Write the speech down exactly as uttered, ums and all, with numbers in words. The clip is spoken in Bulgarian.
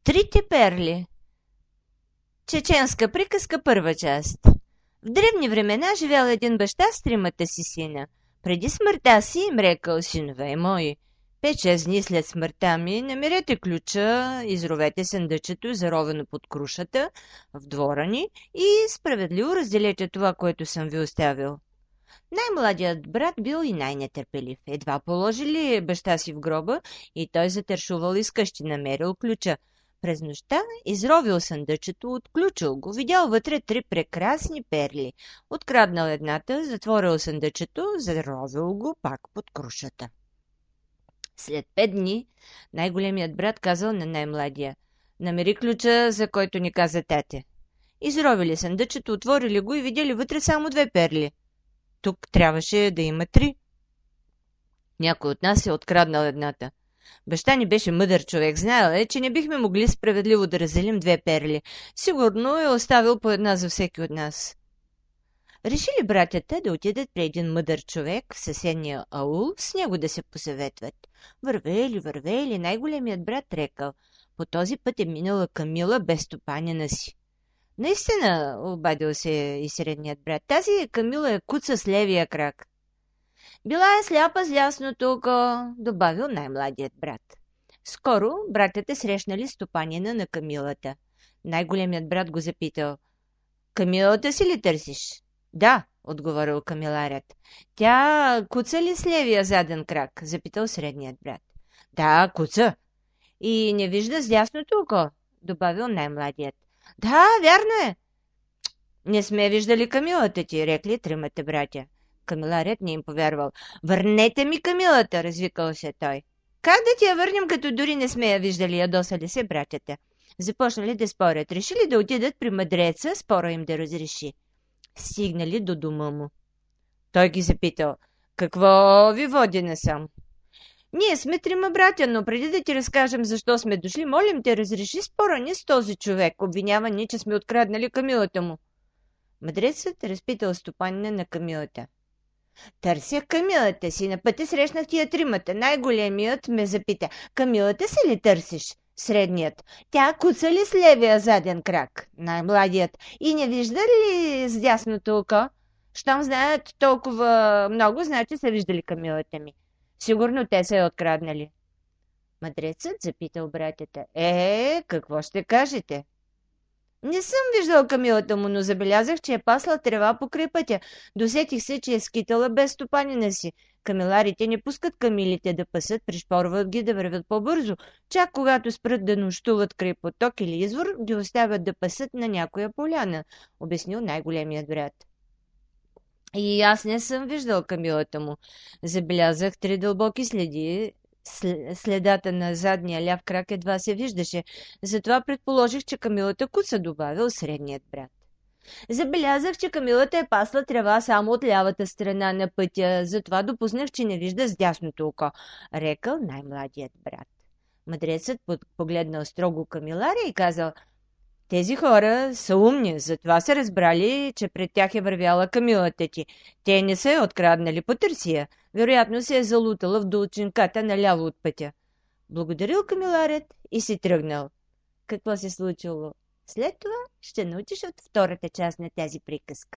Трите перли. Чеченска приказка, първа част. В древни времена живял един баща с тримата си сина. Преди смъртта си им рекал: синове мои, пет-шест дни след смъртта ми намерете ключа, изровете съндъчето, заровено под крушата, в двора ни и справедливо разделете това, което съм ви оставил. Най-младият брат бил и най-нетърпелив. Едва положили баща си в гроба и той затършувал из къщи, намерил ключа. През нощта изровил съндъчето, отключил го, видял вътре три прекрасни перли. Откраднал едната, затворил съндъчето, заровил го пак под крушата. След пет дни най-големият брат казал на най-младия: намери ключа, за който ни каза тате. Изровили съндъчето, отворили го и видели вътре само две перли. Тук трябваше да има три. Някой от нас е откраднал едната. Баща ни беше мъдър човек. Знаел е, че не бихме могли справедливо да разделим две перли. Сигурно е оставил по една за всеки от нас. Решили братята да отидат при един мъдър човек в съседния аул, с него да се посъветват. Вървели, вървели, най-големият брат рекал: по този път е минала Камила без стопанина си. Наистина, обадил се и средният брат, тази Камила е куца с левия крак. Била е сляпа с лясното око, добавил най-младият брат. Скоро братята срещнали стопанина на Камилата. Най-големият брат го запитал: Камилата си ли търсиш? Да, отговорил камиларят. Тя куца ли с левия заден крак? Запитал средният брат. Да, куца. И не вижда с дясното око, добавил най-младият. Да, вярно е. Не сме виждали Камилата ти, рекли тримата братя. Камиларят не им повярвал. Върнете ми Камилата, развикал се той. Как да ти я върнем, като дори не сме я виждали, ядосали се братята. Започнали да спорят. Решили да отидат при мъдреца, спора им да разреши. Стигнали до дома му. Той ги запитал: какво ви води насам? Ние сме трима братя, но преди да ти разкажем защо сме дошли, молим те, разреши спора ни с този човек. Обвинява ни, че сме откраднали Камилата му. Мъдрецът разпитал стопанина на Камилата. Търся Камилата си. На пътя срещнах тия тримата. Най-големият ме запита: Камилата си ли търсиш? Средният: тя куца ли с левия заден крак? Най-младият: и не вижда ли с дясното око? Щом знаят толкова много, значи са виждали Камилата ми. Сигурно те са я откраднали. Мъдрецът запитал братята: Е, какво ще кажете? Не съм виждал Камилата му, но забелязах, че е пасла трева покрай пътя. Досетих се, че е скитала без стопанина си. Камиларите не пускат камилите да пасат, пришпорват ги да вървят по-бързо. Чак когато спрат да нощуват край поток или извор, ги оставят да пасат на някоя поляна, обяснил най-големият брат. И аз не съм виждал Камилата му. Забелязах три дълбоки следи. Следата на задния ляв крак едва се виждаше. Затова предположих, че Камилата куца, добавил средният брат. Забелязах, че Камилата е пасла трева само от лявата страна на пътя. Затова допуснах, че не вижда с дясното око, рекал най-младият брат. Мъдрецът погледнал строго Камиларя и казал: тези хора са умни, затова са разбрали, че пред тях е вървяла Камилата ти. Те не са я откраднали, потърси я. Вероятно се е залутала в долчинката наляво от пътя. Благодарил камиларят и си тръгнал. Какво се случило след това, ще научиш от втората част на тази приказка.